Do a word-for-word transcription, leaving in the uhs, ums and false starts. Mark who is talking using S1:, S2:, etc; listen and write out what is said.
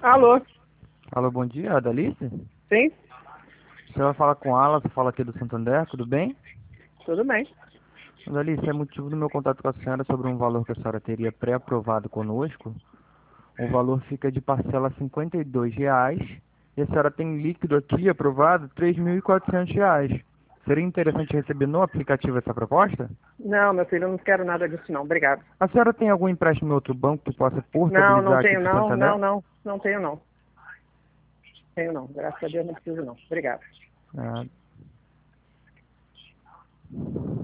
S1: Alô?
S2: Alô, bom dia, Adalice?
S1: Sim?
S2: Você vai falar com a Ala, você fala aqui do Santander, tudo bem?
S1: Tudo bem.
S2: Adalice, é motivo do meu contato com a senhora sobre um valor que a senhora teria pré-aprovado conosco. O valor fica de parcela cinquenta e dois reais e a senhora tem líquido aqui aprovado três mil e quatrocentos reais. Seria interessante receber no aplicativo essa proposta?
S1: Não, meu filho, eu não quero nada disso não. Obrigado.
S2: A senhora tem algum empréstimo em outro banco que possa
S1: Não, não
S2: portabilizar aqui
S1: tenho
S2: para o
S1: não, não,
S2: Santander?
S1: não. Não tenho não. Tenho não. Graças a Deus não preciso não. Obrigado.
S2: Ah,